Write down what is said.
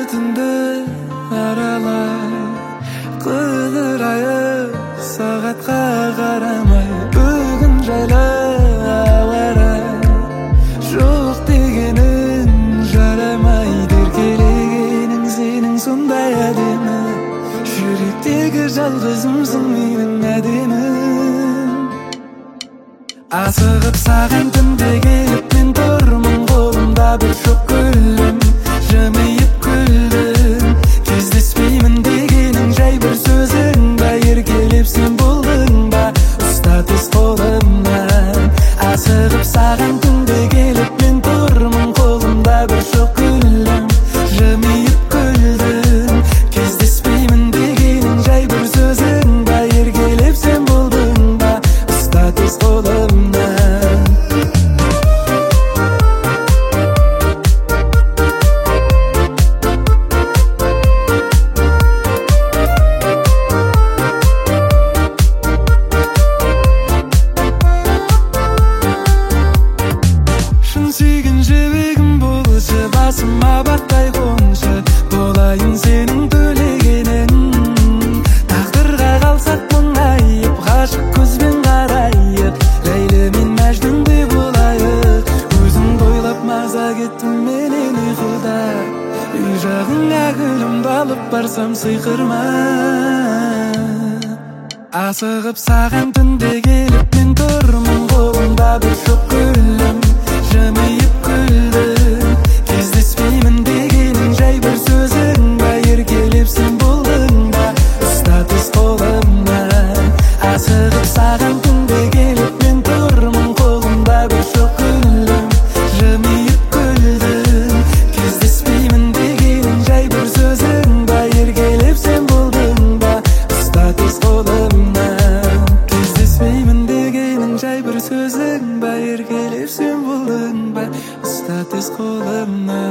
түндө аралай кыдырайып саатка карамай бүгүн жайлы ауа рай жок дегенин жарамай эркелегениң сенин сондай әдемі жүректегі жалғызымсың менің әдемім асығып саған түнде келіп мен тұрмын қолымда бір шоқ гүлім жымиып күлдім кездеспеймін дегенің жай бір сөзің ба еркелеп сен болдың ба ұста тез қолымнан асығып саған түнде келіп мен тұрмын қолымда бір шоқ гүлім жымиып күлдім кездеспеймін дегенің жай бір сөзің ба еркелеп сен болдың ба ұста тез қолымнан шын сүйген жібегім болшы басыма баттай қоншы болайын сенің төлегенің тағдырға қалсақ мұңайып ғашық көзбен қарайып ләйлі мен мәжнүндей болайық өзіңді ойлап маза кеттім менен ұйқыда үй жағыңа гүлімді алып барсам сыйқырма асығып саған түнде келіп мен тұрмын қолымда бір шоқ гүлім жымиып күлдім кездеспеймін дегенің жай бір сөзің ба еркелеп сен болдың ба ұста тез қолымнан асығып саған түнде келіп мен тұрмын қолымда бір шоқ гүлім жымиып күлдім кездеспеймін дегенің жай бір сөзің ба еркелеп сен болдың ба ұста тез қолымнан кездеспеймін дегенің жай бір сөзің ба еркелеп сен болдың ба ұста тез қолымнан